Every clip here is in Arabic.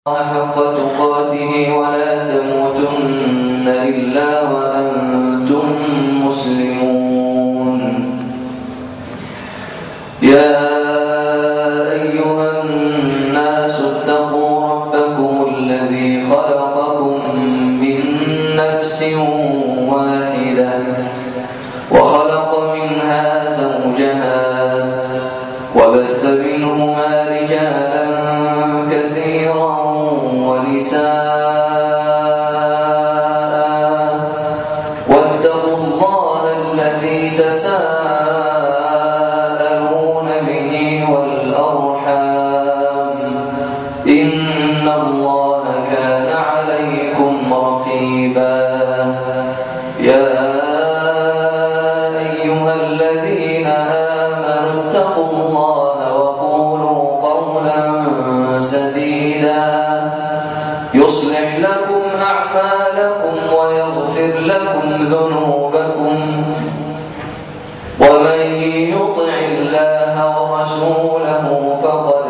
حق تقاته ولا تموتن إلا وأنتم مسلمون. يا أيها الناس اتقوا ربكم الذي خلقكم من نفس واحدة وخلق منها زوجها وبث منهما رجالا كثيرا ونساء واتقوا الله الذي تساءلون به والأرحام إن الله كان عليكم رقيبا. يا أيها الذين آمنوا اتقوا الله وقولوا قولا سديدا يصلح لكم أعمالكم ويغفر لكم ذنوبكم ومن يطع الله ورسوله فقد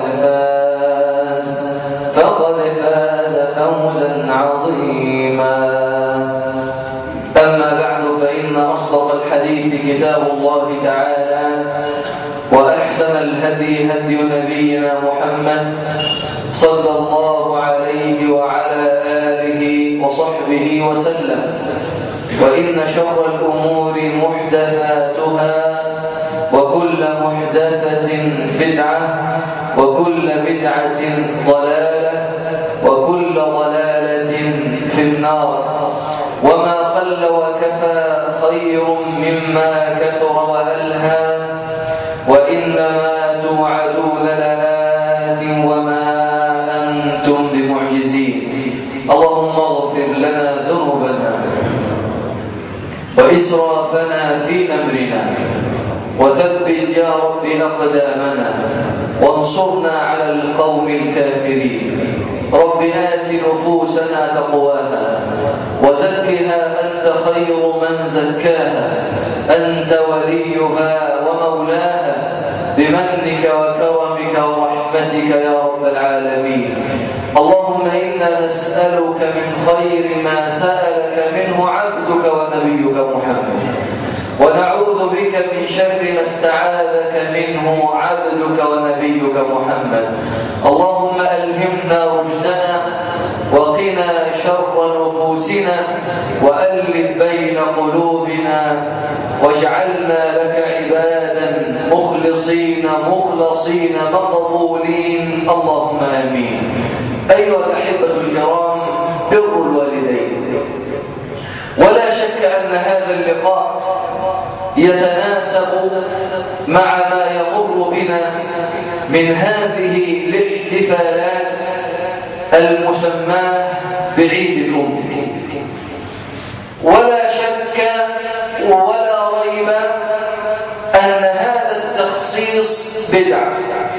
فاز فوزا عظيما. أما بعد فإن أصدق الحديث كتاب الله تعالى وأحسن الهدي هدي نبينا محمد صلى الله عليه وعلى آله وصحبه وسلم. وإن شر الأمور محدثاتها وكل محدثة بدعة وكل بدعة ضلالة وكل ضلالة في النار. وما قل وكفى خير مما كثر وألهى وإنما توعدون لآت وما أنتم بمعجزين. اللهم اغفر لنا ذنوبنا وإسرافنا في أمرنا وثبت يا رب أقدامنا وانصرنا على القوم الكافرين. رب آت نفوسنا تقواها وزكها أنت خير من زكاها أنت وليها ومولاها بمنك وكرمك ورحمتك يا رب العالمين. اللهم إنا نسألك من خير ما سألك منه عبدك ونبيك محمد ونعوذ بك من شر ما استعاذك منه عبدك ونبيك محمد. اللهم ألهمنا رشدنا وقنا شر نفوسنا وألف بين قلوبنا واجعلنا لك عبادا مخلصين مقبولين اللهم آمين. أيها الأحبة الكرام، بر الوالدين. ولا شك أن هذا اللقاء يتناسب مع ما يمر بنا من هذه الاحتفالات المسماة بعيد الأم. ولا شك ولا ريب أن هذا التخصيص بدعة،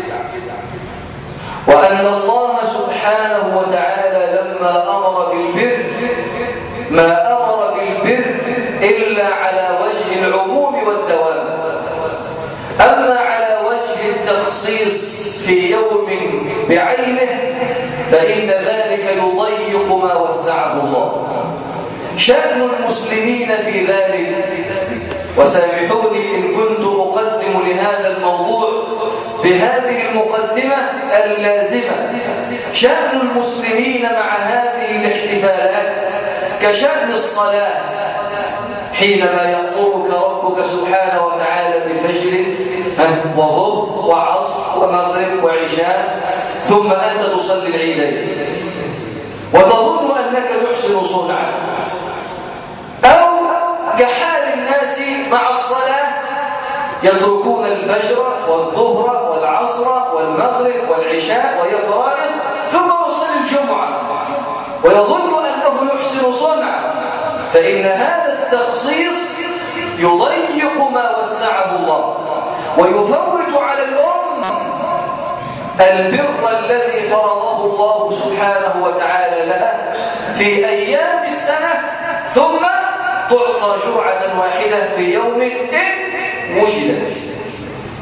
وأن الله سبحانه وتعالى لما أمر بالبر ما أمر بالبر إلا على وجه العموم والدوام. أما على وجه التخصيص في يوم بعينه فإن ذلك يضيق ما وسعه الله. شأن المسلمين في ذلك، وسامحوني إن كنت أقدم لهذا الموضوع بهذه المقدمة اللازمة، شأن المسلمين مع هذه الاحتفالات كشأن الصلاة، حينما يأمرك ربك سبحانه وتعالى بفجر وظهر وعصر ومغرب وعشاء ثم أنت تصلي العيدين وتظن أنك تحسن صنعا، أو كحال الناس مع الصلاة يتركون الفجر والظهر والعصر والمغرب والعشاء وهي فرائض ثم يصلي الجمعة ويظن أنه يحسن صنعا. فإن هذا التخصيص يضيق ما وسعه الله ويفوت على الأمة البر الذي فرضه الله سبحانه وتعالى لها في أيام السنة، ثم تعطى جرعة واحدة في يوم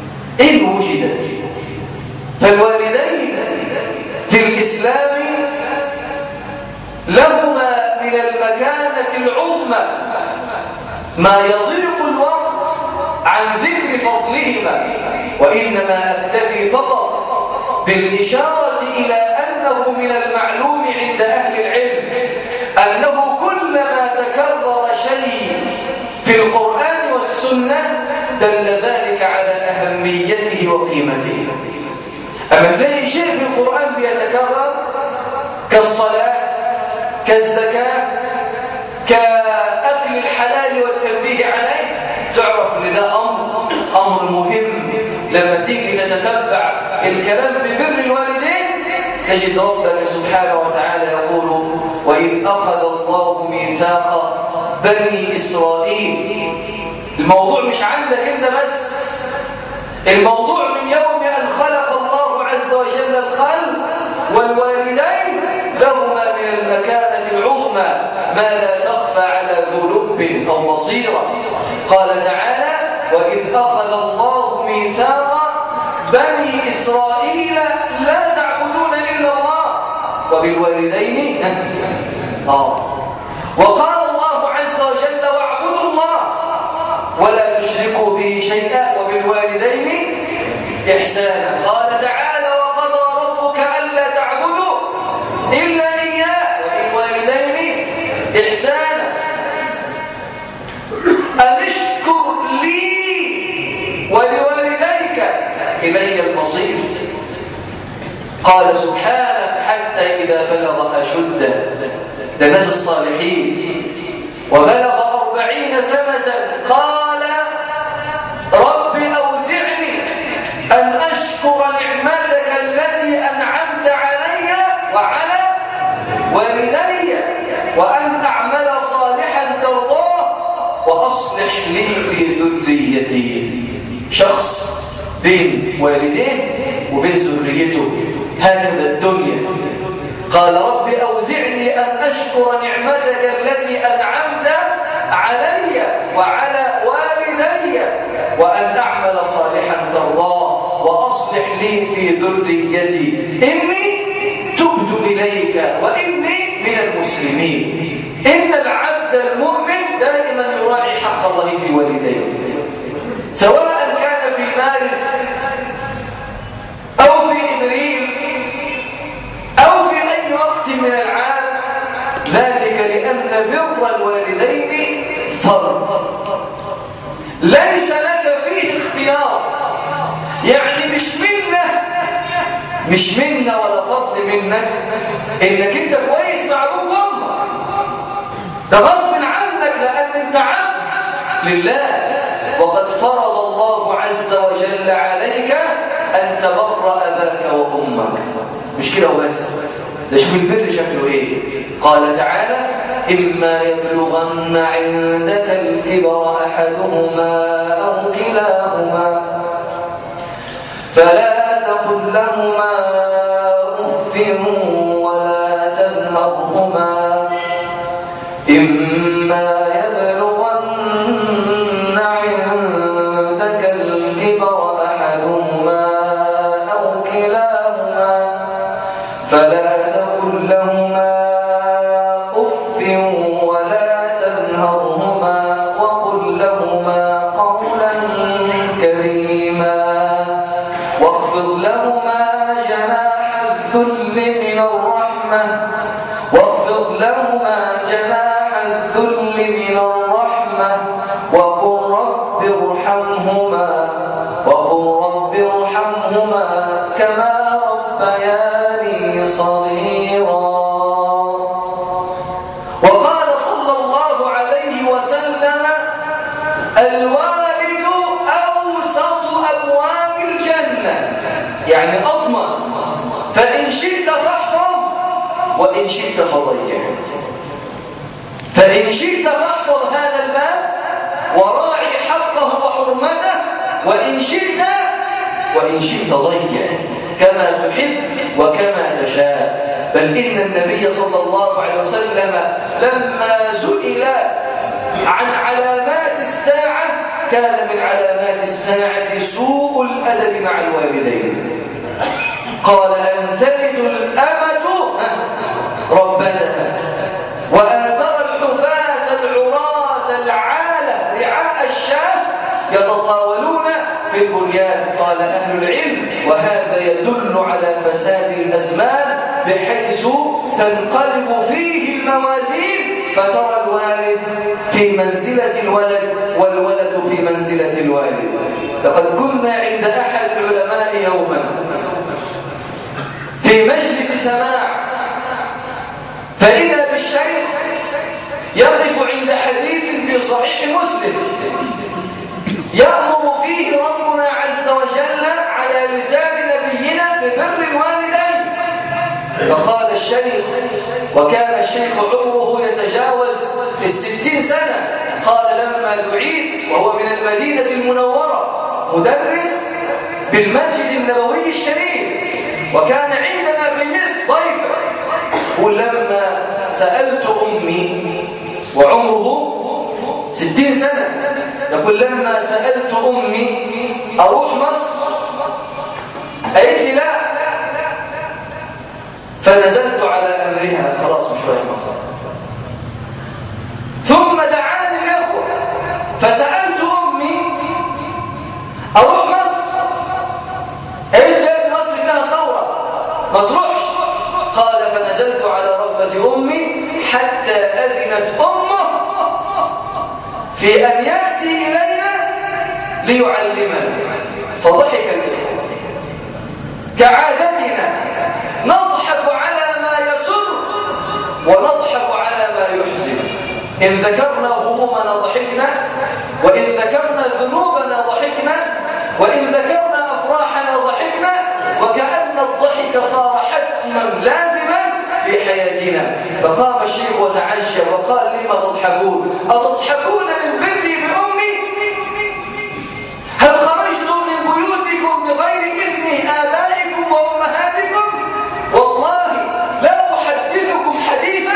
إن وجدت. فالوالدين في الإسلام لهما من المكانة العظمى ما يضيق الوقت عن ذكر فضلهما، وإنما أكتفي فقط بالإشارة إلى أنه من المعلوم عند أهل العلم أنه كلما تكرر شيء في القرآن والسنة دل ذلك على أهميته وقيمته. أما تلاقي شيء في القرآن بيتكرر كالصلاة كالزكاة كأكل الحلال والتنبيه عليه، تعرف أن ده أمر مهم. لما تيجي تتتبع الكلام في بر الوالدين تجد ربك سبحانه وتعالى يقول: وإذ أخذ الله ميثاق بني إسرائيل. الموضوع مش عندك أنت بس، الموضوع من يوم أن خلق الله عز وجل الخلق، والوالدين لهما من المكانة العظمى ما لا تخفى على ذو لب أو بصيرة. قال تعالى: وإذ أخذ الله ميثاق بني إسرائيل لا تعبدون إلا الله وبالوالدين وقال الله عز وجل: واعبدوا الله ولا تشركوا به شيئا وبالوالدين إحسانا. قال تعالى: وقضى ربك ألا تعبدوا إلا إياه وبالوالدين إحسانا. أن اشكر لي ولوالديك إلي المصير. قال سبحانه: حتى إذا بلغ أشده، ده ناس الصالحين، وبلغ 40 سنة قال: رب أوزعني أن أشكر نعمتك التي أنعمت علي وعلى والدي وأن أعمل صالحا ترضاه وأصلح لي في ذريتي. شخص بين والديه وبين ذريته، هكذا الدنيا. قال: رب أوزعني أن أشكر نعمتك التي أنعمت علي وعلى والدي وأن أعمل صالحا ترضاه وأصلح لي في ذريتي إني تبت إليك وإني من المسلمين. إن العبد المؤمن دائما يراعي حق الله في والديه، سواء كان في مارس أو في إبريل أو في أي وقت من العام، ذلك لأن بر الوالدين فرض ليس لك فيه اختيار. يعني مش منا ولا فضل منك إنك أنت كويس مع أبوك وأمك، ده غصب عنك لأن أنت عبد لله، وقد فرض الله عز وجل عليك أن تبر أباك وأمك. مش كده وبس، ده شوف البر شكله إيه. قال تعالى: إما يبلغن عندك الكبر أحدهما أو كلاهما فلا تقل لهما أف ولا تنهرهما. إما يبلغن عندك الكبر أحدهما أو كلاهما فلا تقل لهما أف ولا تنهرهما وقل لهما قولا كريما واخفض لهما جناح الذل من الرحمة وقل رب ارحمهما كما ربياني صغيرا. وقال صلى الله عليه وسلم: الوالد أوسط أبواب الجنة، يعني أضمن، فإن شئت فاحفظ وإن شئت فضيع. فإن شئت فاحفظ هذا الباب وراعي حقه وحرمته، وإن شئت ضيع كما تحب وكما تشاء. بل إن النبي صلى الله عليه وسلم لما سئل عن علامات الساعة كان من علامات الساعة سوء الأدب مع الوالدين. قال: أن تلد الأمة ربتها في البنيان؟ قال أهل العلم: وهذا يدل على فساد الأزمان بحيث تنقلب فيه الموازين، فترى الوالد في منزلة الولد والولد في منزلة الوالد. لقد كنا عند أحد العلماء يوما في مجلس سماع، فإذا بالشيخ يقف عند حديث في صحيح مسلم يأمر فيه ربنا عز وجل على لسان نبينا ببر الوالدين. فقال الشيخ، وكان الشيخ عمره يتجاوز 60 سنة، قال: لما دعيت وهو من المدينة المنورة مدرس بالمسجد النبوي الشريف، وكان عندنا في مصر ضيفا، ولما سألت أمي وعمره 60 سنة، يقول: لما سألت أمي أروح مصر قالت لي لا، فنزلت على أمرها، خلاص مش رايح مصر. ثم دعاني الأخوة فسألت أمي أروح مصر، قالت لي مصر فيها ثورة ما تروحش. قال: فنزلت على رغبة أمي حتى أذنت أمه في أن يأتي إلينا ليعلمنا. فضحك الإخوة كعادتنا، نضحك على ما يسر ونضحك على ما يحزن. إن ذكرنا همومنا ضحكنا، وإن ذكرنا ذنوبنا ضحكنا، وإن ذكرنا أفراحنا ضحكنا، وكأن الضحك صار حتما لازما في حياتنا. فقام الشيخ وتعجب وقال: لما تضحكون؟ أتضحكون من بري بأمي؟ هل خرجتم من بيوتكم بغير إذن آبائكم وأمهاتكم؟ والله لا أحدثكم حديثا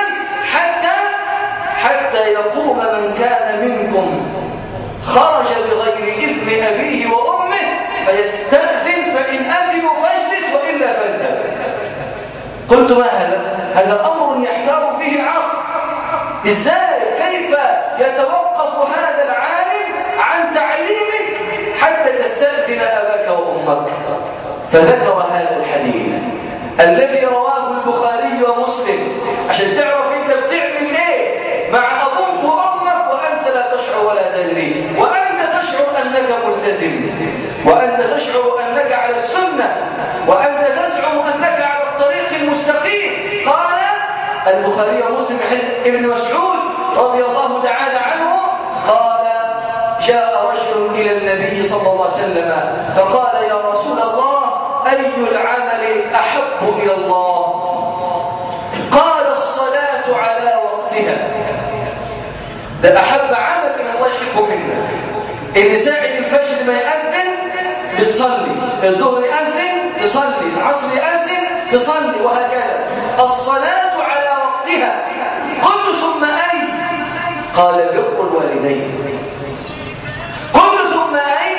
حتى يقوم من كان منكم خرج بغير إذن أبيه وأمه فيستأذن، فإن أذنوا فاجلس وإلا فانتهي. قلت: ما هذا؟ هذا أمر يحتار فيه العقل. إزاي؟ كيف يتوقف هذا العالم عن تعليمك حتى تستأذن أباك وأمك؟ فذكر هذا الحديث الذي رواه البخاري ومسلم عشان تعرف انت بتعمل ايه مع ابوك وامك وانت لا تشعر ولا تدري، وانت تشعر انك ملتزم، وانت تشعر انك على السنه، وانت تزعم انك على الطريق المستقيم. قال البخاري ومسلم ابن مسعود رضي الله تعالى عنه قال: جاء رجل الى النبي صلى الله عليه وسلم فقال: يا رسول الله، أي العمل أحب إلى الله؟ قال: الصلاة على وقتها. ده أحب عمل من الله يحب منا. إن ساعة الفجر ما يأذن بتصلي، الظهر يأذن تصلي، العصر يأذن تصلي، وهكذا. الصلاة على وقتها. قلت: ثم أي؟ قال: بر الوالدين. قلت: ثم أي؟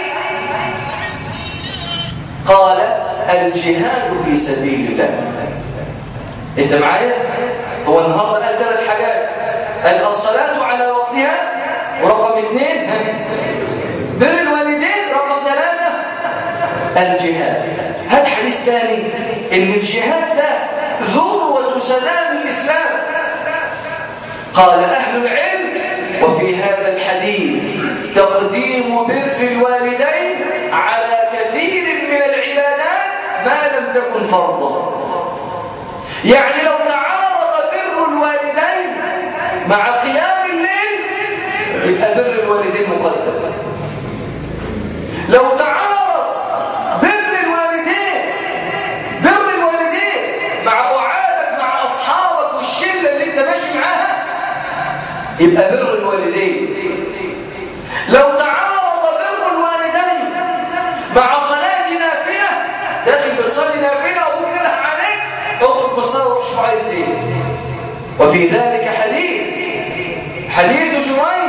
قال: الجهاد في سبيل الله. انت معايا؟ هو النهارده قال 3 حاجات، قال الصلاة على وقتها، ورقم 2 بر الوالدين، رقم 3 الجهاد. هذا حديث ثاني ان الجهاد ده ذروة سلام الإسلام. قال أهل العلم: وفي هذا الحديث تقديم بر الوالدين على كثير من العبادات ما لم تكن فرضا. يعني لو تعارض بر الوالدين مع قيام الليل يبقى بر الوالدين مقدم. لو تعارض بر الوالدين مع قعادك مع اصحابك والشله اللي انت ماشي معاها يبقى بر الوالدين. لو تعارض بر الوالدين مع صلاة نافلة، داخل بتصلي نافلة وممكن لها عليك اخرج بالصلاة وروح شوف عايز ايه. وفي ذلك حديث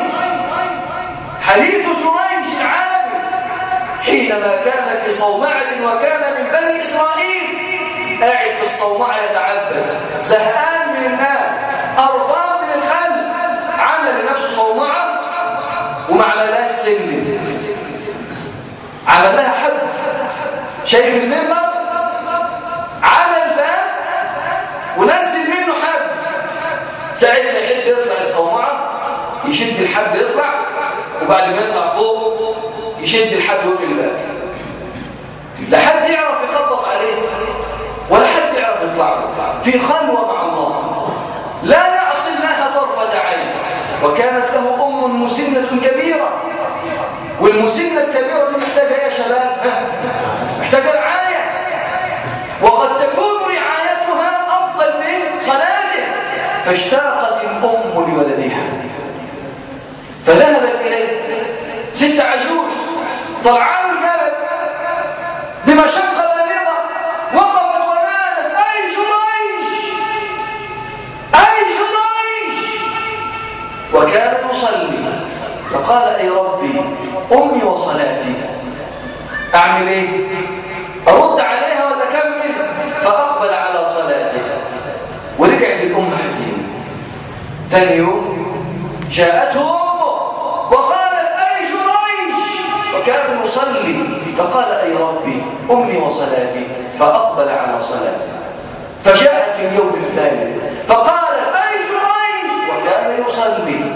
جريج العابد حينما كان في صومعة وكان من بني إسرائيل، قاعد في الصومعة يتعبد، زهقان من الناس، قرفان من الخلق، عمل لنفسه صومعة وما عملهاش سلم. عمل لها حد، شايف المنبر عمل باب ونزل منه حد، ساعة ما يحب يطلع الصومعة يشد الحد يطلع، وبعد ما يطلع فوق يشد الحد ويقفل الباب، لا حد يعرف يخبط عليه ولا حد يعرف يطلع له، في خلوة مع الله لا يعصي الله طرفة عين. وكانت له أم مسنة كبيرة، والمسنة الكبيرة دي محتاجة يا شباب، محتاجة رعاية، وقد تكون رعايتها أفضل من صلاته، فاشتاقت الأم لولدها فذهبت إليه، ست عجوز طلعان الجبل بمشقة بالغة، وقفت ونادت أي جريج أي جريج، وكان يصلي، فقال أي ربي أمي وصلاتي، أعمل إيه؟ أرد عليها ولا أكمل؟ فأقبل على صلاتها، ورجعت الأم حزينة. ثاني يوم جاءته أمه وقالت أي جريج، وكان يصلي، فقال أي ربي أمي وصلاتي، فأقبل على صلاتي. فجاءت في اليوم الثالث فقالت أي جريج، وكان يصلي،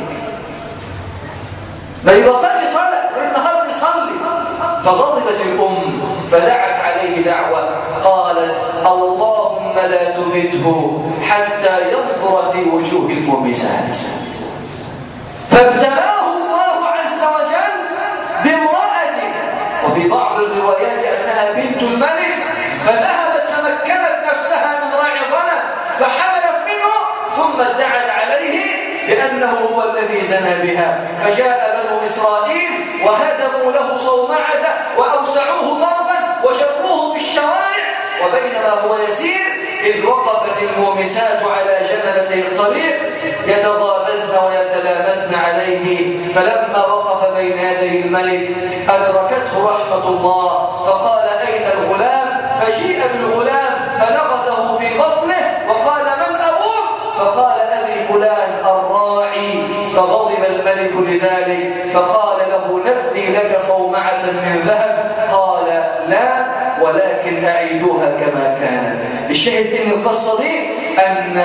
ما يبطلش صلاة والنهار يصلي. فغضبت الأم فدعت عليه دعوة، قالت اللهم لا تمته حتى ينظر في وجوه المومسات. فابتلاه الله عز وجل بامرأة، وفي بعض الروايات أنها بنت الملك، فذهبت فمكنت نفسها من راعي غنم فحملت منه، ثم ادعت عليه بأنه هو الذي زنى بها، فجاء بنو إسرائيل وهدموا له صومعته وأوسعوه ضربا وشقوه بالشوارع، وبينما هو يسير إذ وقفت المومسات على جنبتي الطريق يتضامزن ويتلامسن عليه، فلما وقف بين يدي الملك أدركته رحمة الله فقال أين الغلام؟ فجيء بالغلام فنغده في بطنه وقال من أبوك؟ فقال أبي فلان الراعي. فغضب الملك لذلك فقال له نبني لك صومعة من ذهب، قال لا ولكن أعيدوها كما كانت. الشاهد ان القصة دي أن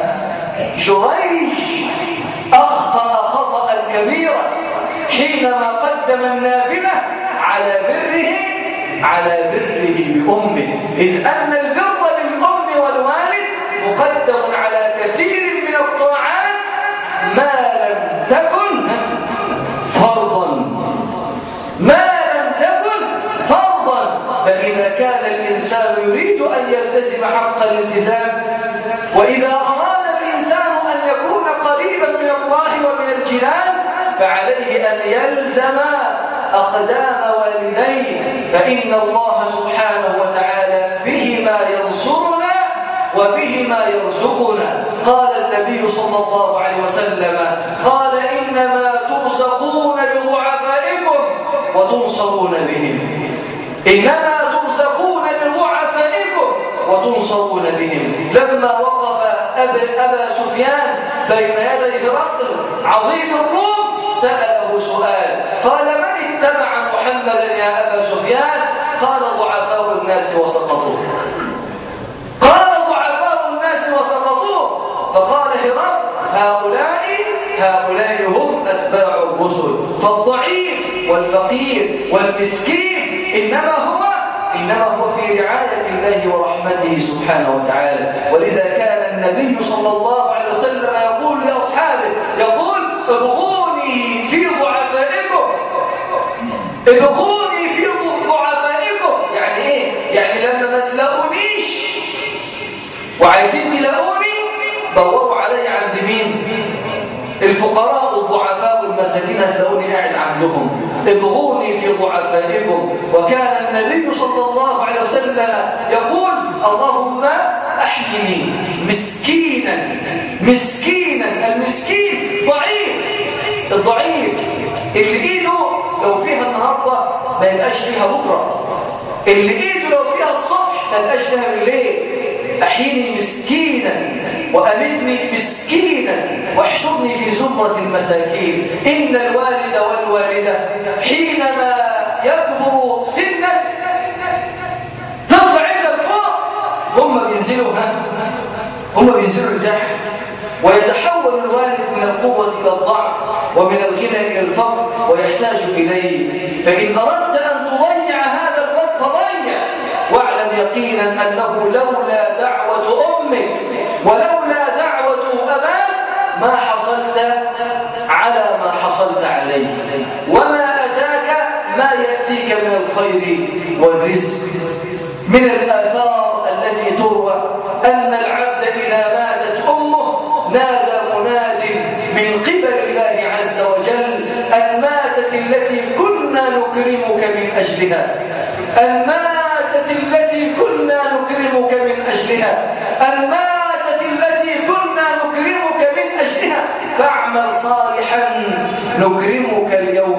جريج أخطأ خطأ كبيرا حينما قدم النافلة على بره بأمه، إذ أن البر بالأم والوالد مقدم على كثير من الطاعات ما لم تكن فرضا، ما لم تكن فرضا. فإذا كان الإنسان يريد أن يلتزم حق الالتزام، وإذا أراد الإنسان أن يكون قريبا من الله ومن الجنان، فعليه أن يلزم أقدام والديه، فإن الله سبحانه وتعالى بهما ينصرنا وبهما يرزقنا. قال النبي صلى الله عليه وسلم قال إنما ترزقون بضعفائكم وتنصرون بهم، إنما ترزقون بضعفائكم وتنصرون بهم. لما وقف أبا سفيان بين يدي هرقل عظيم الروم سأله سؤال، قال من اتبع محمدا يا أبا سفيان؟ قال ضعفاء الناس وسقطوه، قال ضعفاء الناس وسقطوه. فقال هرقل هؤلاء هم أتباع الرسل، فالضعيف والفقير والمسكين إنما هو في رعاية الله ورحمته سبحانه وتعالى. ولذا كان النبي صلى الله عليه وسلم يقول لأصحابه، يقول ابغوني في ضعفائكم، ابغوني في ضعفائكم. يعني ايه؟ يعني لما ما تلاقونيش وعايزين تلاقوني دوروا علي عند مين؟ الفقراء والضعفاء والمساكين هتلاقوني قاعد عندهم، ابغوني في ضعفائكم. وكان النبي صلى الله عليه وسلم يقول اللهم احيني مسكينا. المسكين ضعيف، الضعيف اللي ايده لو فيها النهارده ما يبقاش فيها بكره، اللي ايده لو فيها الصبح ما يبقاش فيها بالليل. احيني مسكينا وامتني مسكينا واحشرني في زمرة المساكين. إن الوالد والوالدة حينما يكبر بينزلوا هم بينزلوا لتحت، ويتحول الوالد من القوة إلى الضعف ومن الغنى إلى الفقر ويحتاج إليه. فإن أردت أن تضيع هذا الوقت فضيع، واعلم يقينا أنه لولا دعوة أمك ولولا دعوة أباك ما حصلت على ما حصلت عليه، وما أتاك ما يأتيك من الخير والرزق. من الآثار التي تروى أن العبد إذا ماتت أمه نادى مناد من قبل الله عز وجل أن ماتت التي كنا نكرمك من أجلها، أن ماتت التي كنا نكرمك من أجلها، أن ماتت التي كنا نكرمك من أجلها، فاعمل صالحا نكرمك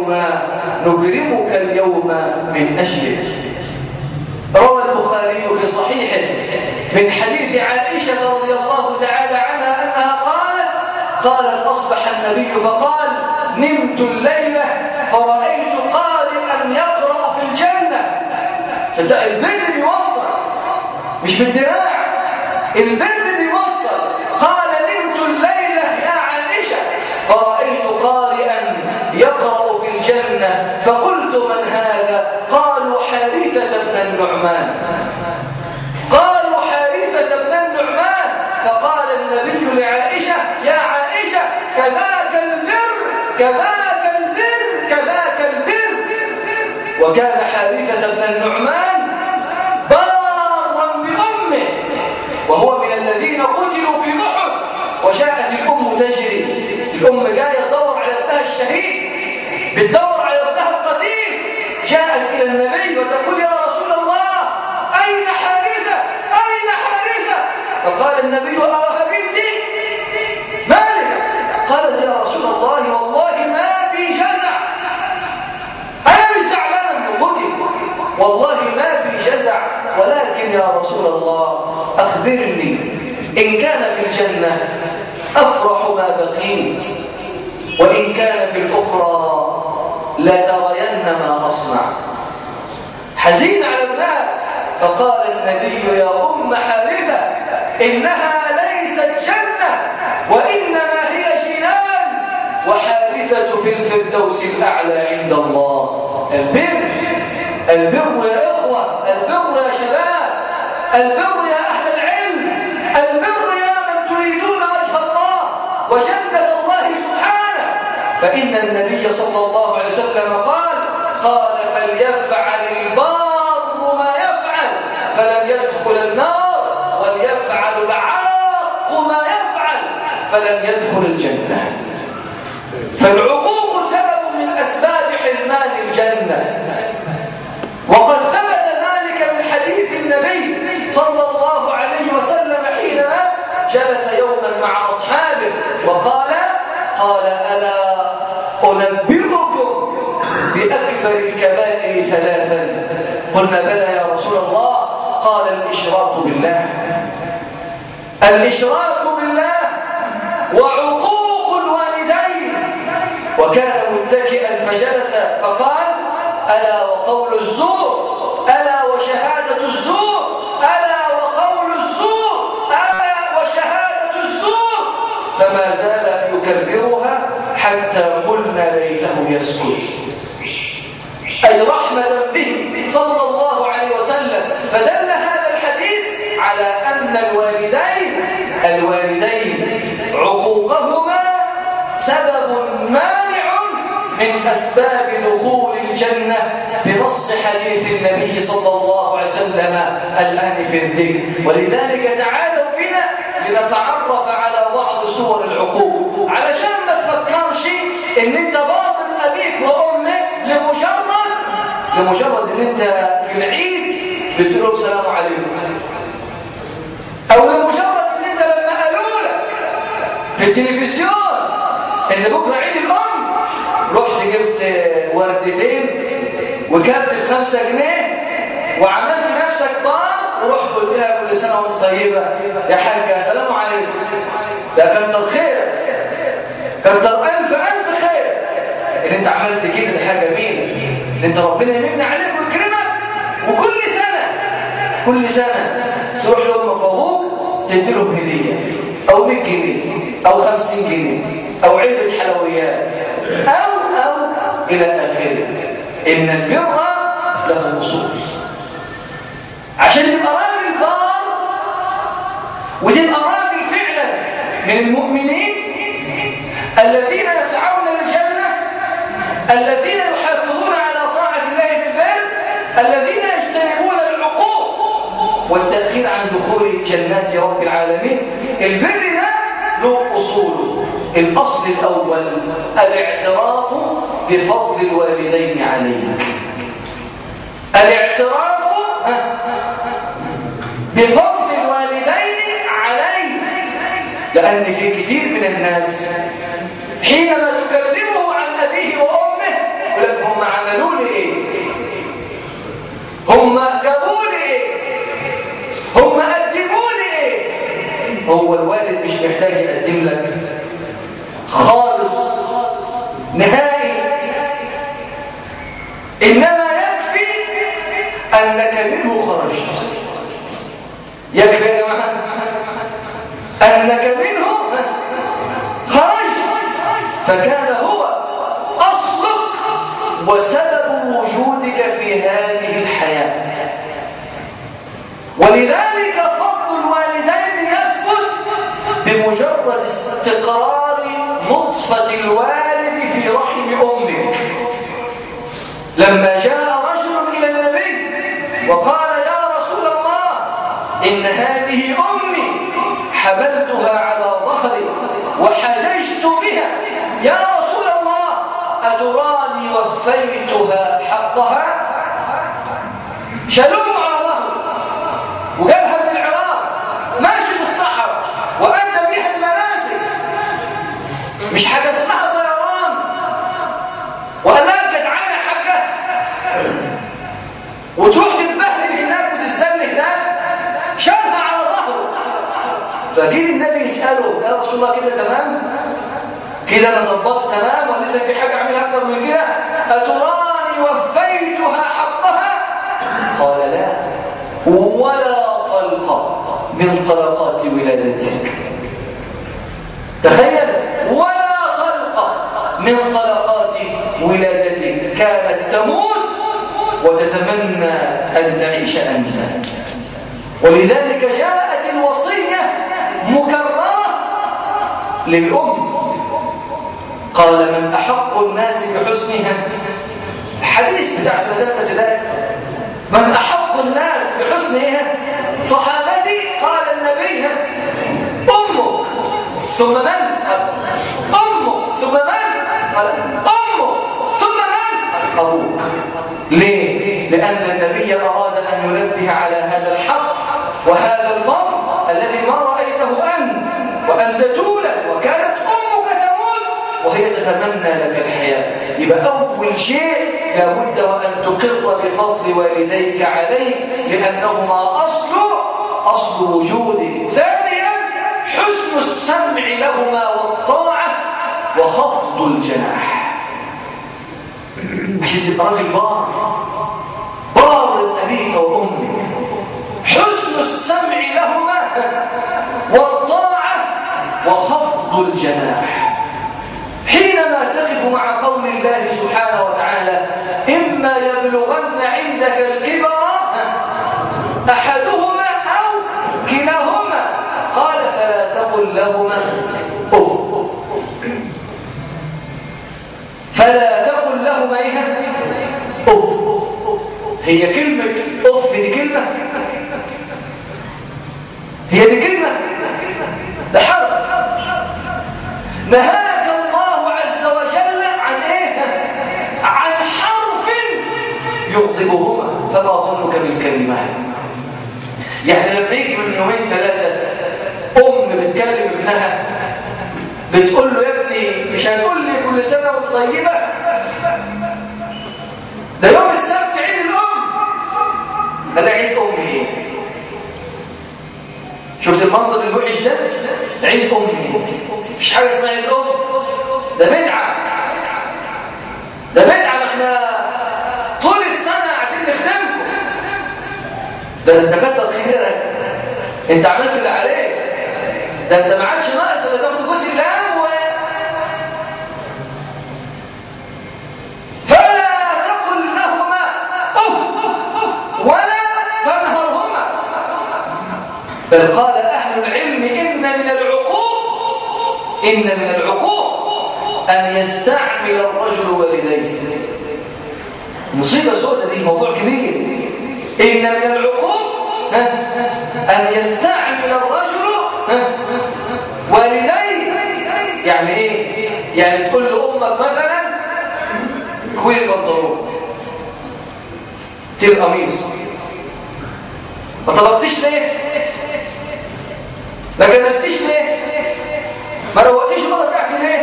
اليوم من أجله. روى البخاري في صحيحه من حديث عائشة رضي الله تعالى عنها أنها قالت أصبح النبي فقال نمت الليلة فرأيت قارئا يقرأ في الجنة. البر بيوصل مش بالدراع، البر بيوصل. قال نمت الليلة يا عائشة فرأيت قارئا يقرأ في الجنة فقلت من هذا؟ قالوا حارثة بن النعمان. قالوا حارثة بن النعمان. فقال النبي لعائشة يا عائشة كذاك البر كذاك البر كذاك البر. وكان حارثة بن النعمان بارا بأمه، وهو من الذين قتلوا في أحد. وجاءت الأم تجري، الأم جاية تدور على ابنها الشهيد، بتدور على ابنها القتيل. جاءت إلى النبي وتقول يا رسول الله أين حارثة؟ أين حارثة؟ فقال النبي أرى بنتي مالك؟ قالت يا رسول الله والله ما بي جزع، أنا مش زعلان من قتل، والله ما بي جزع، ولكن يا رسول الله أخبرني إن كان في الجنة أفرح ما بقيت، وإن كان في الأخرى لترين ما أصنع. حزين على ابنها. فقال النبي يا أم حارثة إنها ليست جنة وإنما هي جنان، وحارثة في الفردوس الأعلى عند الله. البر يا إخوة، البر يا شباب، البر يا أهل العلم، البر يا من تريدون وجه الله وجنة الله سبحانه. فإن النبي صلى الله عليه وسلم قال فليفعل البار ما يفعل فلن يدخل النار، وليفعل العاق ما يفعل فلن يدخل الجنة. فالعقوق سبب من أسباب حرمان الجنة، وقد ثبت ذلك من حديث النبي صلى الله عليه وسلم حينما جلس يوما مع أصحابه وقال ألا أنبئكم بأكبر الكبائر ثلاثا؟ قلنا بلى يا رسول الله. قال الإشراك بالله، الإشراك بالله وعقوق الوالدين. وكان متكئا فجلس فقال ألا وقول الزور، ألا وشهادة الزور، ألا وقول الزور، ألا وشهادة الزور. فما زال يكررها حتى قلنا ليته يسكت، أي رحمة به صلى الله عليه وسلم. فدل هذا الحديث على أن الوالدين عقوقهما سبب مانع من أسباب دخول الجنة بنص حديث النبي صلى الله عليه وسلم الآن في الذكر. ولذلك تعالوا بنا لنتعرف على بعض صور العقوق، علشان ما تفكرش ان انت باطل ابيك وامك لمجرد ان انت في العيد بتقول السلام عليكم، او لمجرد ان انت لما قالوا لك في التلفزيون ان بكره عيد الام رحت جبت وردتين وكبت ب5 جنيه وعملت نفسك بار ورحت قلت لها كل سنه وانت طيبه يا حاجه سلام عليكم. ده كتر خيرك، كتر الف خير ان انت عملت كده. دي حاجه جميله ان انت ربنا يمن عليك ويكرمك. وكل سنه تروح لامك وابوك تديله هدية أو 100 جنيه أو 50 جنيه أو علبة حلويات أو إلى آخره. إن البر له أصول. عشان تبقى راجل بار وتبقى راجل فعلا من المؤمنين الذين يسعون للجنة، الذين يحافظون على طاعة الله في البر، الذين يجتنبون العقوق والتأخير عن دخول جنات رب العالمين. البر ده له أصوله. الأصل الأول الاعتراف بفضل الوالدين عليك. الاعتراف بفضل الوالدين عليك، لأن في كثير من الناس حينما تكلمه عن أبيه وأمه يقول لك هم عملوا لي إيه؟ هم جابوا لي إيه؟ هم قدموا لي إيه؟ هو الوالد مش محتاج يقدم لك خالص نهائي، إنما يكفي أنك منه خرجت. يكفي يا جماعة أنك منه خرجت، فكان هو أصلك وسبب وجودك في هذه الحياة. ولذلك فضل الوالدين يثبت بمجرد استقرار نطفة الوالد في رحم أمك. لما جاء رجل إلى النبي وقال يا رسول الله إن هذه أمي حملتها على ظهري وحججت بها، يا رسول الله أتراني وفيتها حقها؟ شالوه على ظهره وجابها من العراق ماشي في الصحراء وأدى بها المنازل، مش حاجة اسمها طيران وقال لها جدعانة يا حاجة وتروح تتبهدل هناك وتتذل هناك، شالها على ظهره. فجيل النبي يسأله يا رسول الله كده تمام؟ كده انا ظبطت تمام ولا لسه في حاجة اعملها أكتر من كده؟ أتراني وفيتها حقها؟ قال لا ولا طلقة من طلقات ولادتك. تخيل، ولا طلقة من طلقات ولادتك كانت تموت وتتمنى أن تعيش أنت. ولذلك جاءت الوصية مكررة للأم. قال من أحق الناس بحسنها، الحديث بتاع ثلاثة ذلك، من أحق الناس بحسنها صحابتي، قال النبي أمك ثم من؟ أمك ثم من؟ قال أمك ثم من؟ أبوك. ليه؟ لأن النبي أراد أن ينبه على هذا الحق وهذا المرض الذي ما رأيته أنت وأنت تولد وكانت أمك تموت وهي تتمنى لك الحياة. يبقى أول شيء لابد وأن تقر بفضل والديك عليك لأنهما أصل وجودك. ثانيا حسن السمع لهما والطاعة وخفض الجناح. عشان تبقى راجل بار أبيك وأمك، حسن السمع لهما والطاعة وخفض الجناح. حينما تقف مع قول الله سبحانه وتعالى إما يبلغن عندك الكبر أحدهما أو كلاهما قال فلا تقل لهما أف، فلا تقل لهما أف. هي كلمة أف دي كلمة، هي دي كلمة، ده حرف. نهاك الله عز وجل عن إيه؟ عن حرف يغضبهما، فما ظنك بالكلمات. يعني لما يجي من يومين ثلاثة بتكلم ابنها بتقول له يا ابني مش هتقول لي كل سنة وانت طيبة؟ ده يوم السبت عيد الأم. هذا عيد أمي ايه؟ شفت المنظر الوحش ده؟ عيد أمي مفيش حاجة اسمها عيد أم، ده بدعة، ده بدعة. ما احنا طول السنة قاعدين نخدمكم، ده انت كتر خيرك، انت عملت اللي عليك. ده انت ما عادش ناقص الا تاخد جزء الان فلا تقل لهما اف ولا تنهرهما، بل قال اهل العلم ان من العقوق ان يستعمل الرجل والديه. مصيبه سوداء دي، موضوع كبير. ان من العقوق ان يستعمل الرجل والديه. يعني ايه؟ يعني تقول لامك مثلا كوي البنطلون تبقى قميص، ما طلبتيش ليه؟ ما جنستيش ليه؟ ما روقتيش الوضع بتاعتي ليه؟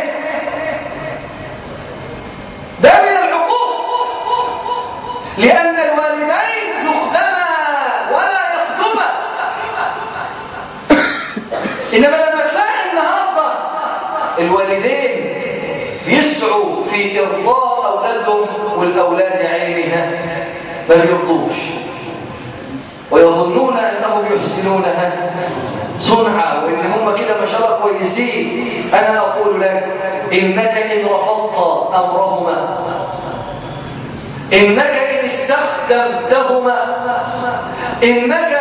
ده من العقوق، لأن الوالدين يخدما ولا يخدما. إنما لما تلاقي النهارده الوالدين بيسعوا في إرضاء أولادهم والأولاد يا عينها ما بيرضوش ويظنون أنهم يحسنونها صنعا وإن هم كده ما شاء الله كويسين. أنا أقول لك إنك إن رفضت أمرهما، إنك إن استخدمتهما، إنك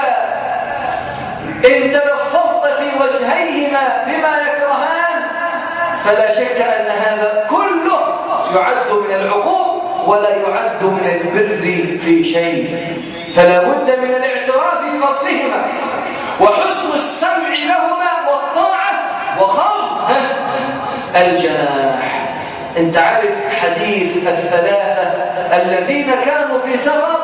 إن تلفظت في وجهيهما بما يكرهان، فلا شك أن هذا كله يعد من العقوق ولا يعد من البر في شيء. فلا بد من الاعتراف بفضلهما وحسن السمع لهما والطاعة وخفض الجناح. انت عارف حديث الثلاثة الذين كانوا في سفر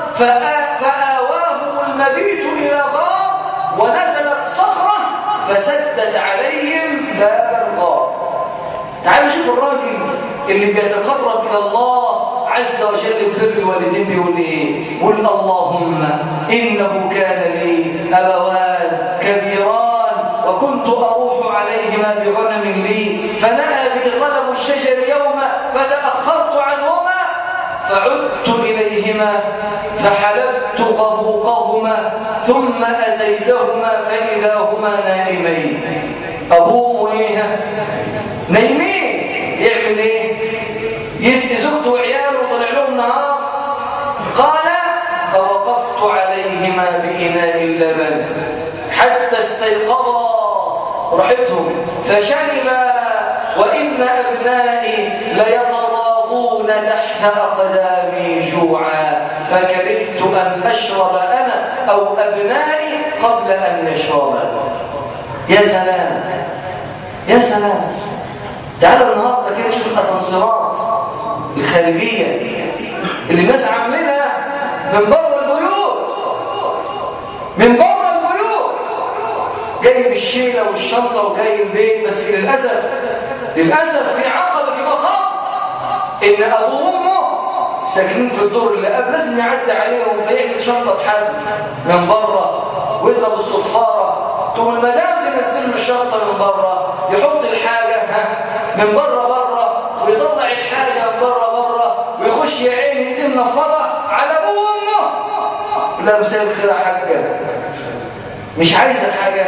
فآواهم المبيت إلى غار ونزلت صخرة فسدت عليهم باب الغار. تعالوا شوف الراجل اللي بيتقرب إلى الله عز وجل ببر الوالدين بيقول ايه؟ يقول اللهم انه كان لي ابوان كبيران وكنت اروح عليهما بغنم لي فنأى بي غنم الشجر يوما فتأخرت عنهما فعدت اليهما فحلبت غبوقهما ثم اتيتهما فاذا هما نائمين. ابوه ايه؟ نايمين. يعمل ايه؟ يسقي زوجته وعياله وطلع لهم نهار. قال فوقفت عليهما بإناء اللبن حتى استيقظا راحتهم فشربا وإن أبنائي ليتضاغون تحت أقدامي جوعا فكرهت أن أشرب أنا أو أبنائي قبل أن يشربا. يا سلام يا سلام. تعالوا النهارده كده نشوف الاسانسيرات الخارجيه اللي الناس عاملينها من بره البيوت، من بره البيوت، جاي بالشيله والشنطه وجاي البيت. بس للاسف في عقبه في مخاطر ان ابوه وامه ساكنين في الدور اللي قبل لازم يعدي عليهم فيعمل شنطه حد من بره ويضرب الصفاره تقوم المدام تنزل له الشنطه من بره يحط الحاجه من بره ويطلع الحاجه من بره ويخش يا عيني ايديه منفضه على ابوه وامه. لا مساء الخير يا حاجه مش عايزه الحاجه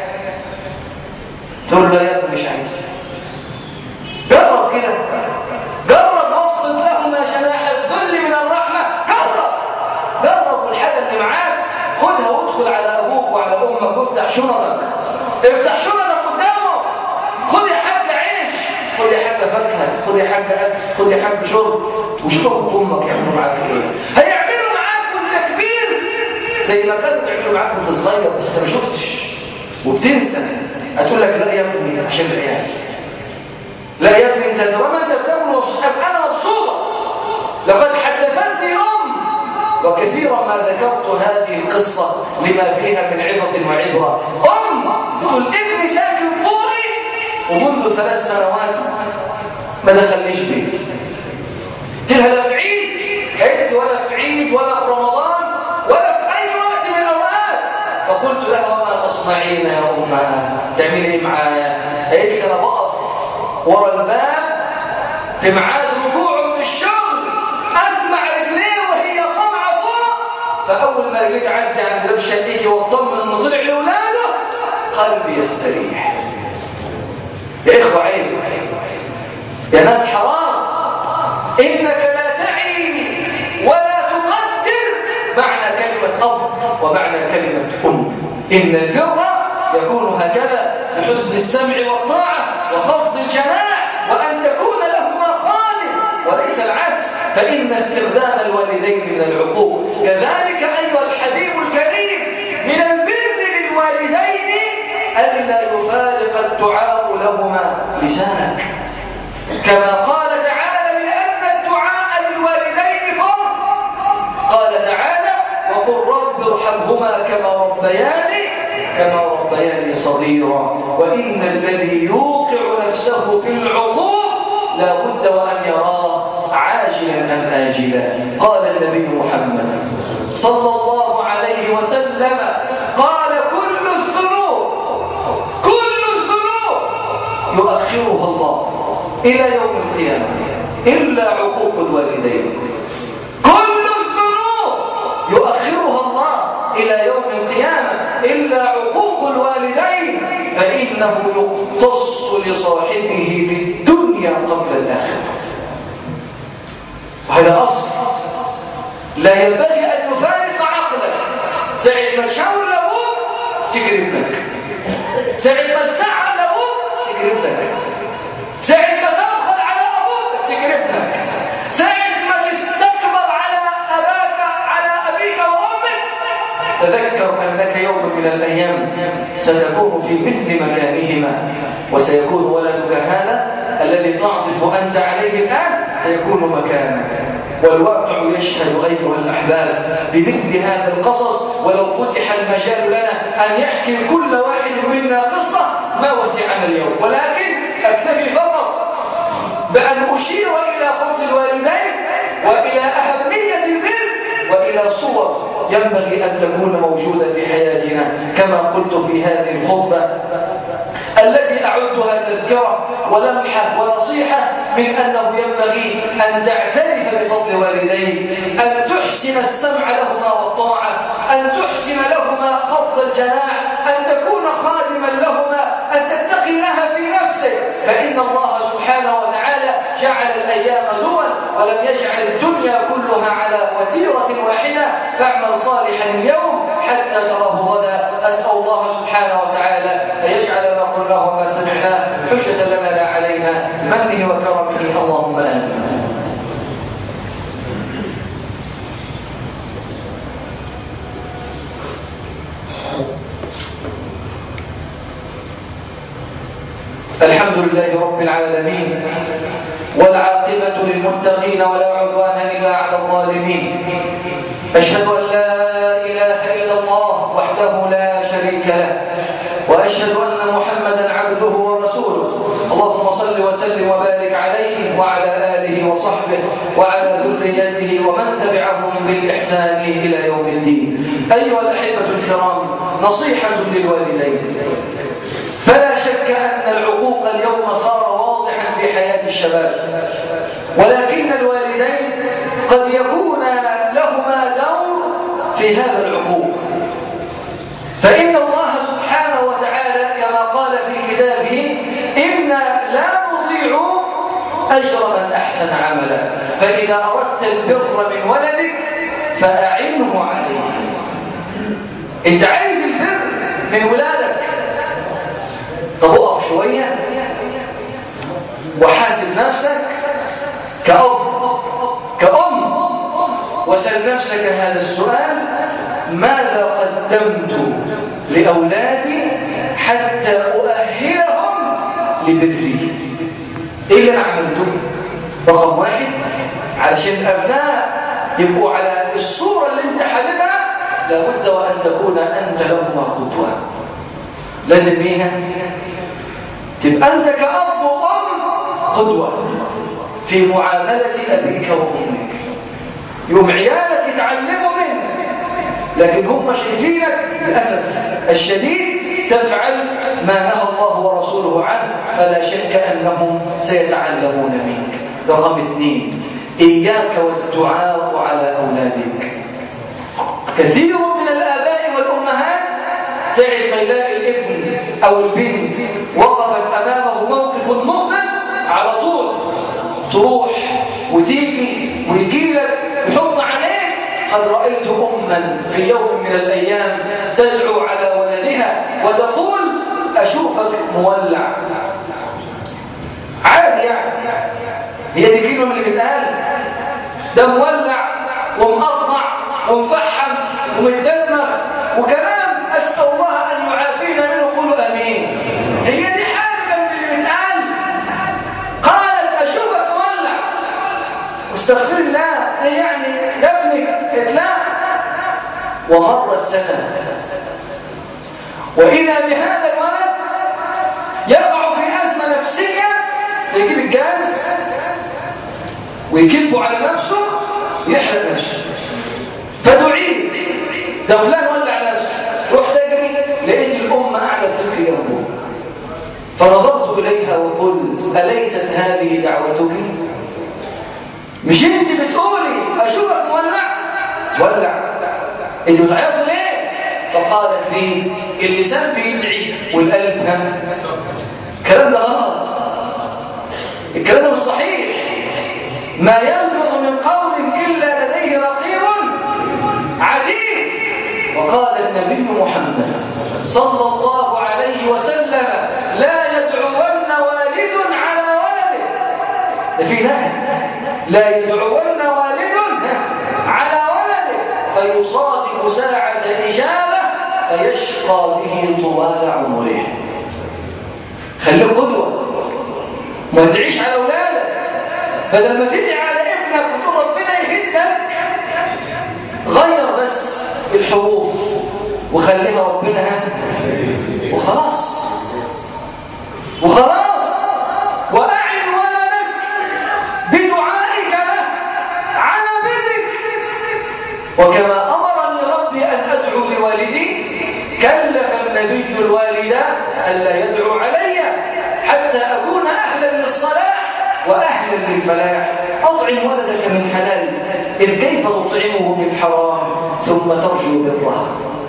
تقول له يا ابني مش عايزه. جرب كده، جرب واخفض لهما جناح الذل من الرحمه. جرب الحاجه اللي معاك خدها وادخل على ابوك وعلى امك وافتح شنطك، افتح شنطك قدامه. خد يا حاج عيش، خد يا حاج فاكهه، خد يا حاج اكل، خد يا حاج شرب. وشوف امك يعملوا معاك ايه. هيعملوا معاك وانت كبير زي ما كانوا بيعملوا معاك وانت صغير بس انت ما شفتش وبتنسى. هتقول لك لا يا ابني عشان العيال، لا يا ابني انت طالما انت بتاكل وبتشرب انا مبسوطه. لقد حدثتني وكثيرا ما ذكرت هذه القصه لما فيها من عظه وعبره. تقول ابني ساكن فوقي ومنذ 3 سنوات ما دخلنيش بيت. تلها لا في عيد ولا في عيد ولا في رمضان ولا في اي وقت من الاوقات. فقلت لها وما تصنعين يا امها؟ تعملي ايه معايا؟ قالت لي انا بقف ورا الباب في ميعاد رجوعه من الشغل اسمع رجليه وهي طالعه فوق، فاول ما رجليه تعدي عند باب شقتي واطمن انه طلع لاولاده القلب يستريح. يا إخوة عيب، يا ناس حرام، إنك لا تعي ولا تقدر معنى كلمة أب ومعنى كلمة أم. إن البر يكون هكذا بحسن السمع والطاعة وخفض الجناح وأن تكون لهما خالد وليس العكس، فإن استخدام الوالدين من العقوق. كذلك أيها الحبيب الكريم من البر للوالدين ألا يفارق الدعاء لهما لسانك، كما قال تعالى لأن الدعاء للوالدين فرض. قال تعالى وقل رب ارحمهما كما ربياني صغيرا. وإن الذي يوقع نفسه في العقوق لا بد وأن يراه عاجلا أم آجلا. قال النبي محمد صلى الله عليه وسلم قال كل الذنوب يؤخرها الله إلى يوم القيامة إلا عقوق الوالدين. كل الذنوب يؤخرها الله إلى يوم القيامة إلا عقوق الوالدين، فإنه يقتص لصاحبه في الدنيا قبل الآخرة. وهذا أصل لا ينبغي أن يفارق عقلك. ساعة ما تشاور لأبوك تفتكر ابنك، ساعة ما تزعل لأبوك تفتكر ابنك، ساعة ما تبخل على أبوك تفتكر ابنك، ساعة ما تستكبر على أباك على أبيك وأمك تذكر أنك يوم من الأيام ستكون في مثل مكانهما، وسيكون ولدك هذا الذي تعطف أنت عليه الآن سيكون مكانك. والواقع يشهد أيها الأحباب بمثل هذا القصص. ولو فتح المجال لنا أن يحكي كل واحد منا قصة ما وسعنا اليوم، ولكن أكتفي فقط بأن أشير إلى فضل الوالدين وإلى أهمية البر وإلى صور ينبغي أن تكون موجودة في حياتنا. كما قلت في هذه الخطبة التي أعدها تذكرة ولمحة ونصيحة من أنه ينبغي أن تعترف بفضل والديك، أن تحسن السمع لهما والطاعة، أن تحسن لهما خفض الجناح، أن تكون خادما لهما، أن تتقي الله في نفسك، فإن الله سبحانه وتعالى جعل الأيام دول ولم يجعل الدنيا كلها على وتيرة واحدة. فاعمل صالحا اليوم حتى تراه غدا. أسأل الله سبحانه وتعالى أن يجعل ما قلناه وما سمعناه حجة لنا لا علينا بمنه وكرمه. اللهم آمين. الحمد لله رب العالمين، والعاقبة للمتقين ولا عدوان إلا على الظالمين. أشهد أن لا إله إلا الله وحده لا شريك له، وأشهد أن محمدا عبده ورسوله. اللهم صل وسلم وبارك عليه وعلى آله وصحبه وعلى ذريته ومن تبعهم بالإحسان إلى يوم الدين. أيها الأحبة الكرام، نصيحة للوالدين. فلا شك أن العقوق اليوم صار واضحا في حياة الشباب، ولكن الوالدين قد يكون لهما دور في هذا العقوق. فإن الله سبحانه وتعالى كما قال في كتابه إنا لا نضيع أجر من أحسن عملا، فإذا أردت البر من ولدك فأعنه عليه. أنت عايز البر من ولادك، طب اقف شوية وحاسب نفسك كأب كأم، وسل نفسك هذا السؤال: ماذا قدمت لأولادي حتى أؤهلهم لبري؟ إيه اللي أنا عملته؟ رقم واحد، علشان الأبناء يبقوا على الصورة اللي انت حاببها لابد وأن تكون أنت لهما قدوة. لازم هنا تبقى أنت كأب وأم قدوة في معاملة أبيك وأمك. يوم عيالك يتعلموا منك، لكن هم شايفينك للأسف الشديد تفعل ما نهى الله ورسوله عنه، فلا شك أنهم سيتعلمون منك. رقم 2، إياك والدعاء على أولادك. كثير من الآباء والأمهات ساعة ما يلاقي الابن أو البنت وقفت أمامه موقف مغضب على طول تروح وتيجي ويجيلك يحط عليك. قد رأيت أما في يوم من الأيام تدعو على ولدها وتقول أشوفك مولع. عادي يعني، هي دي كلمة اللي بتقال؟ ده مولع ومقطع ومفحم ومتدمر وكلام أسأل الله أن يعافينا منه. قولوا آمين. هي دي حاجة من اللي بتقال؟ قالت أشوفك مولع. واستغفر الله، يعني يا ابنك إطلاق. ومرت سنة وإذا بهذا الولد يقع في أزمة نفسية، يجيب الجاز ويكبه على نفسه ويحرق نفسه. فدعيت ده فلان ولع نفسه، رحت أجري لقيت الأم قاعدة تبكي جنبه، فنظرت إليها وقلت أليست هذه دعوتك؟ مش أنت بتقولي أشوفك ولع أنت بتعيطي ليه؟ فقالت لي اللسان بيدعي والقلب هم. الكلام ده غلط، الكلام ده مش صحيح. ما يلفظ من قول إلا لديه رقيب عتيد. وقال النبي محمد صلى الله عليه وسلم لا يدعون والد على ولده. ده في نهي، لا يدعون والد على ولده فيصادف ساعة إجابة فيشقى به طوال عمره. خليه قدوة، ما تدعيش على أولادك. بدل ما تدعي على ابنك وتقول ربنا يهدك، غير بس الحروف وخليها ربنا وخلاص وأعن ولدك بدعائك له على برك. وكما أمرني ربي أن أدعو لوالدي كلف النبي الوالدة ألا يدعو علي حتى أكون أهلا للصلاح وأهلا للفلاح. أطعم ولدك من حلال، إذ كيف تطعمه من حرام ثم ترجو بره.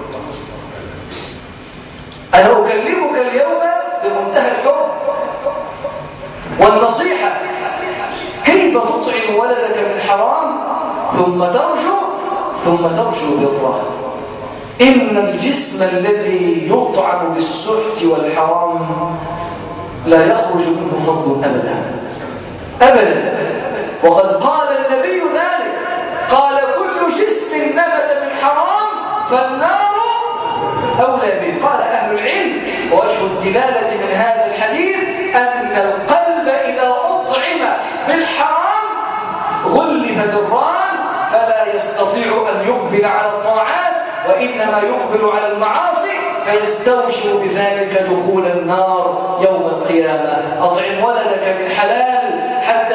أنا أكلمك اليوم بمنتهى الحب والنصيحة، كيف تطعم ولدك من حرام ثم ترجو بره. إن الجسم الذي يطعم بالسحت والحرام لا يخرج منه فضل أبدا. وقد قال النبي ذلك، قال كل جسم نبت من حرام فالنار أولى به. قال أهل العلم ووجه الدلالة من هذا الحديث أن القلب إذا أطعم بالحرام غلف بالران فلا يستطيع أن يقبل على الطاعات، وإنما يقبل على المعاصي فيستوشر بذلك دخول النار يوم القيامة. أطعم ولدك من حلال حتى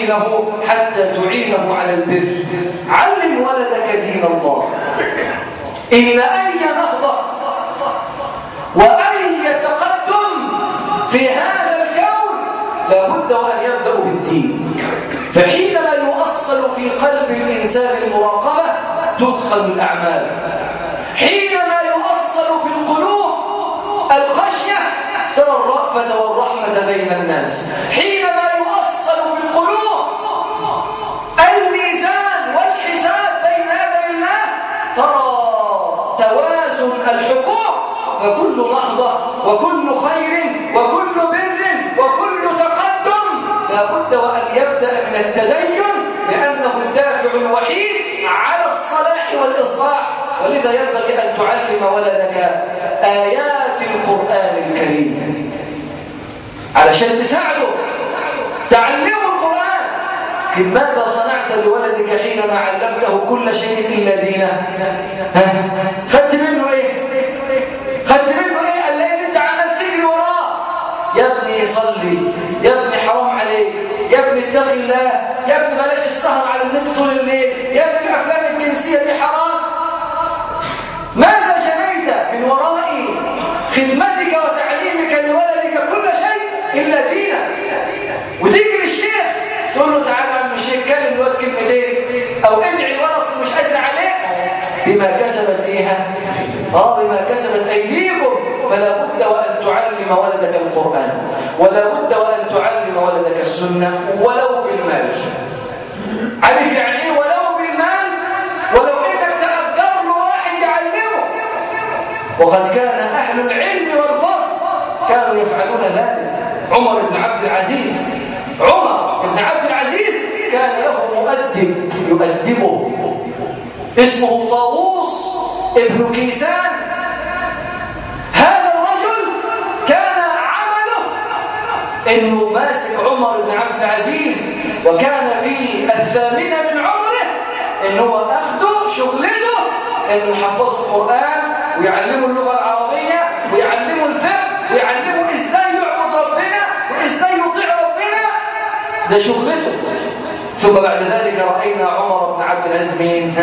تعينه على البر. علم ولدك دين الله. إن أي نهضة وأي تقدم في هذا الكون لابد وأن يبدأ بالدين. فحينما يؤصل في قلب الإنسان المراقبة تدخل الأعمال. حينما يؤصل في القلوب الخشية ترى الرأفة والرحمة بين الناس. حينما يؤصل في القلوب الميزان والحساب بين يدي الله ترى توازن الحقوق. فكل لحظة وكل خير وكل بر وكل تقدم لابد وأن يبدأ من التدين، لأنه الدافع الوحيد على الصلاح والإصلاح. ولذا ينبغي أن تعلم ولدك آيات القرآن الكريم علشان تساعده. تعلمه القرآن. ماذا صنعت لولدك حينما علمته كل شيء إلا دينه؟ خدت منه إيه؟ الليل أنت عمال تجري وراه. يا ابني صلي، يا ابني حرام عليك، يا ابني اتق الله، يا ابني بلاش السهر على النت طول الليل، يا ابني الأفلام الجنسية دي حرام. ماذا جنيت من وراء خدمتك وتعليمك لولدك كل شيء إلا دينك؟ وتيجي للشيخ تقول له تعالى يا عم الشيخ كلم الواد كلمتين أو ادعي الولد مش قادر عليه بما كسبت بما كسبت أيديكم. فلا بد وأن تعلم تعلم ولدك القرآن، ولا بد وأن تعلم ولدك السنة ولو بالمال. عارف يعني ايه ولو بالمال؟ ولو انك تأجر له واحد يعلمه. وقد كان أهل العلم والفضل كانوا يفعلون ذلك. عمر بن عبد العزيز كان له مؤدب يؤدبه اسمه طاووس ابن كيسان. هذا الرجل كان عمله انه ماسك عمر بن عبد العزيز، وكان في 8 من عمره انه هو اخده شغلته انه يحفظه القرآن ويعلمه اللغة العربية ويعلمه الفقه ويعلمه ازاي يعبد ربنا وازاي يطيع ربنا. ده شغلته. ثم بعد ذلك رأينا عمر بن عبد العزيز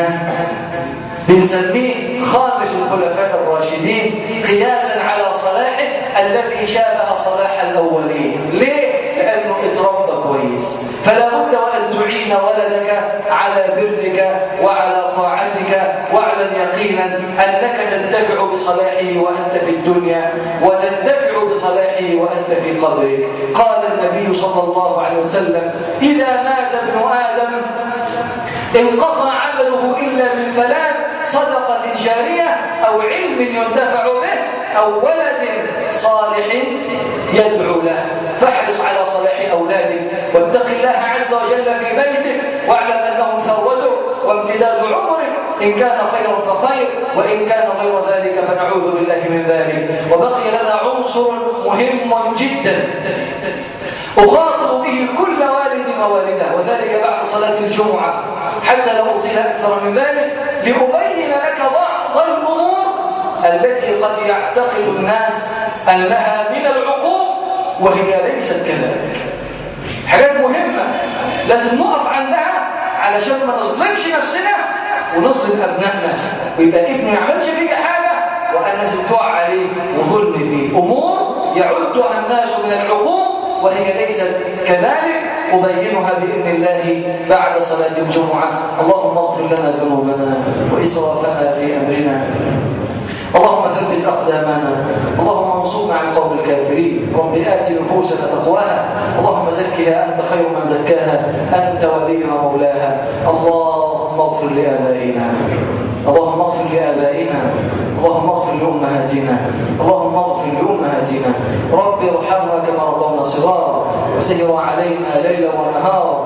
بن تلميذ خامس الخلفاء الراشدين قياسا على صلاحه الذي شابه صلاح الأولين. ليه؟ لأنه اتربى كويس. فلا بد وأن تعين ولدك على برك وعلى طاعتك، واعلم يقينا أنك تنتفع بصلاحه وأنت في الدنيا، وتنتفع بصلاحه وأنت في قبرك. قال النبي صلى الله عليه وسلم: إذا مات ابن آدم انقطع عمله إلا من 3: صدقة جارية، أو علم ينتفع به، أو ولد صالح يدعو له. فاحرص على صلاح أولادك، واتق الله عز وجل في بيتك، واعلم أنهم ثروتك وامتداد عمرك. إن كان خيرا فخير، وإن كان غير ذلك فنعوذ بالله من ذلك. وبقي لنا عنصر مهم جدا أخاطب به كل والد ووالده، وذلك بعد صلاة الجمعة، حتى لو أطيل أكثر من ذلك، لأبين لك بعض الأمور التي قد يعتقد الناس أنها من العقوق وهي ليست كذلك. حاجات مهمة لازم نقف عندها علشان ما نظلمش نفسنا ونظلم أبنائنا، ويبقى ابني ما يعملش فيه حاجة وأنا تتوع عليه وظلم فيه. أمور يعدها الناس من العقوق وهي ليست كذلك، أبينها بإذن الله بعد صلاة الجمعة. اللهم اغفر لنا ذنوبنا وإسرافنا في أمرنا، اللهم ثبت أقدامنا، اللهم انصرنا عن قوم الكافرين. رب آت نفوسنا تقواها، اللهم زكها أنت خير من زكاها، أنت وليها مولاها. اللهم اغفر لآبائنا، اللهم اغفر لآبائنا، اللهم اغفر لأمهاتنا، اللهم اغفر لأمهاتنا. رب ارحمنا كما ربنا صغارا وسهروا علينا ليلا ونهارا.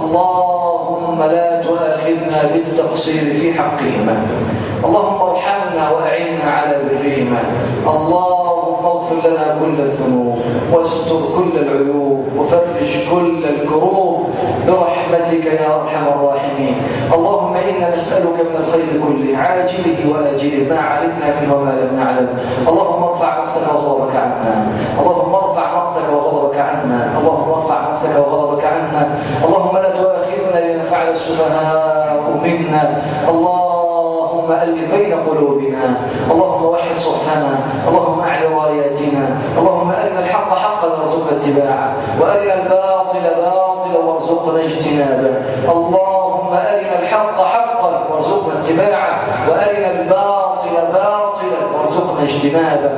اللهم لا تؤاخذنا بالتقصير في حقهما، اللهم ارحمنا وأعنا على برهما. اللهم اغفر لنا كل الذنوب واستر كل العيوب وفرج كل الكروب برحمتك يا أرحم الراحمين. اللهم إنا نسألك من الخير كله عاجله وآجله ما علمنا منه وما لم نعلم. اللهم ارفع مقتك وغضبك عنا، اللهم ارفع مقتك وغضبك عنا، اللهم ارفع مقتك وغضبك عنا. اللهم لا تؤاخذنا لما فعل السفهاء منا. اللهم ألف بين قلوبنا، اللهم وحد صحفنا، اللهم أعلى راياتنا، اللهم أرنا الحق حقا وارزقنا اتباعه، وأرنا الباطل باطلا وارزقنا اجتنابه. اللهم أرنا الحق حقا وارزقنا اتباعه، وأرنا الباطل باطلا وارزقنا اجتنابه.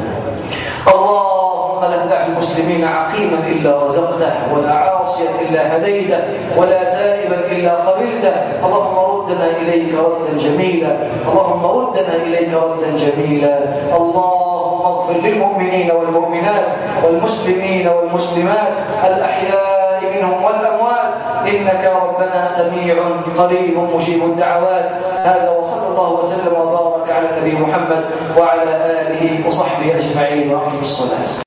اللهم لا تدع المسلمين عقيما إلا رزقته، ولا عاصيا إلا هديته، ولا تائبا إلا قبلته. اللهم ردنا إليك ردا جميلا، اللهم ردنا إليك ردا جميلا. اللهم اغفر للمؤمنين والمؤمنات والمسلمين والمسلمات الأحياء منهم والأموات، إنك ربنا سميع قريب مجيب الدعوات. هذا وصلى الله وسلم وبارك على النبي محمد وعلى آله وصحبه أجمعين وأقم الصلاة.